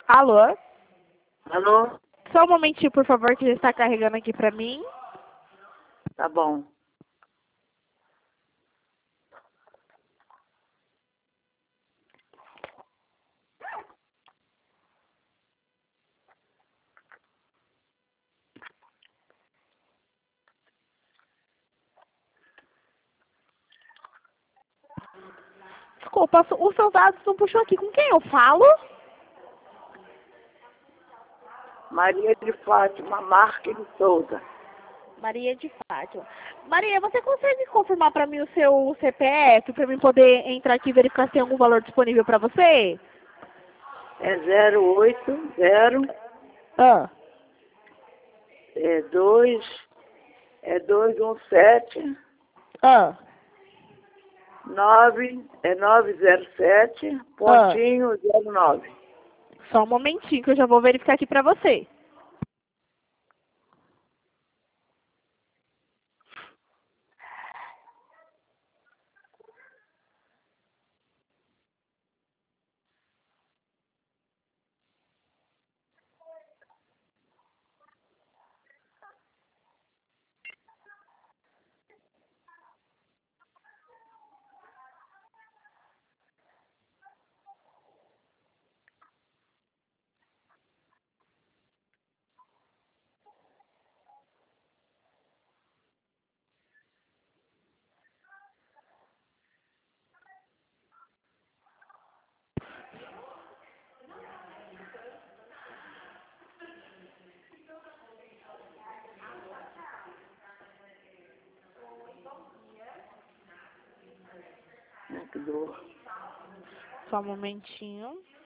Alô? Alô? Só um momentinho, por favor, que já está carregando aqui pra mim. Tá bom. Desculpa, os seus dados não puxou aqui. Com quem eu falo? Maria de Fátima Marques de Souza. Maria de Fátima. Maria, você consegue confirmar pra mim o seu CPF pra mim poder entrar aqui e verificar se tem algum valor disponível pra você? É 080 Ah, 217 ah, 907 ah. pontinho 09. Só um momentinho que eu já vou verificar aqui pra você. Que dor. Só um momentinho.